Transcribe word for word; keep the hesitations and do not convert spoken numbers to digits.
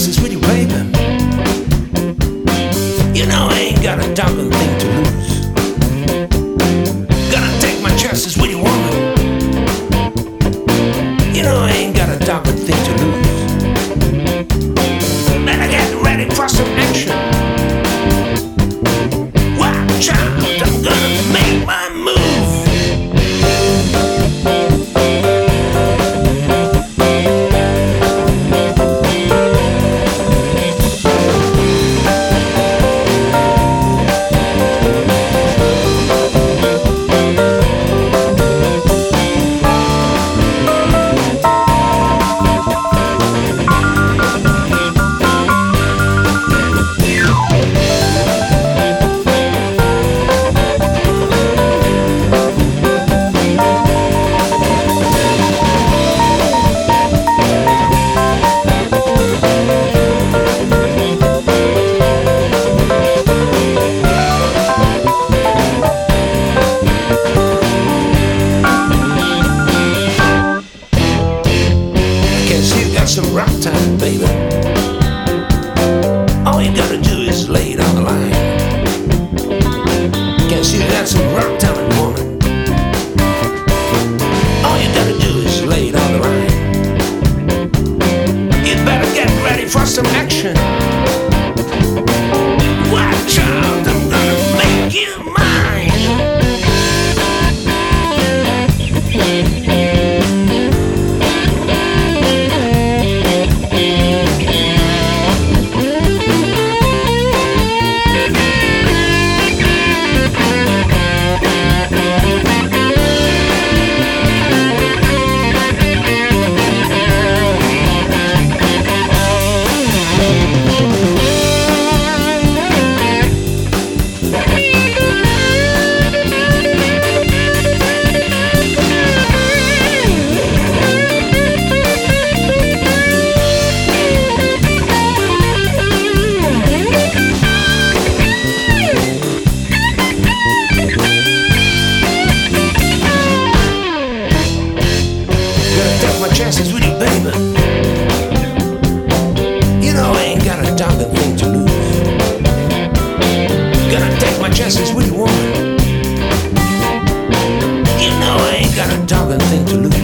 chances with you, baby. You know I ain't got a darn thing to lose. Gonna take my chances with you, woman. You know I ain't got a darn thing to lose. Better get ready for some action. Watch out, I'm gonna make my move. Some rock time, baby. All you gotta do is lay it on the line. Guess you got some rock time, woman. All you gotta do is lay it on the line. You better get ready for some action. Watch out, I'm gonna make you mine. Chances with you, baby. You know I ain't got a darn thing to lose. Gonna take my chances with you, woman. You know I ain't got a darn thing to lose.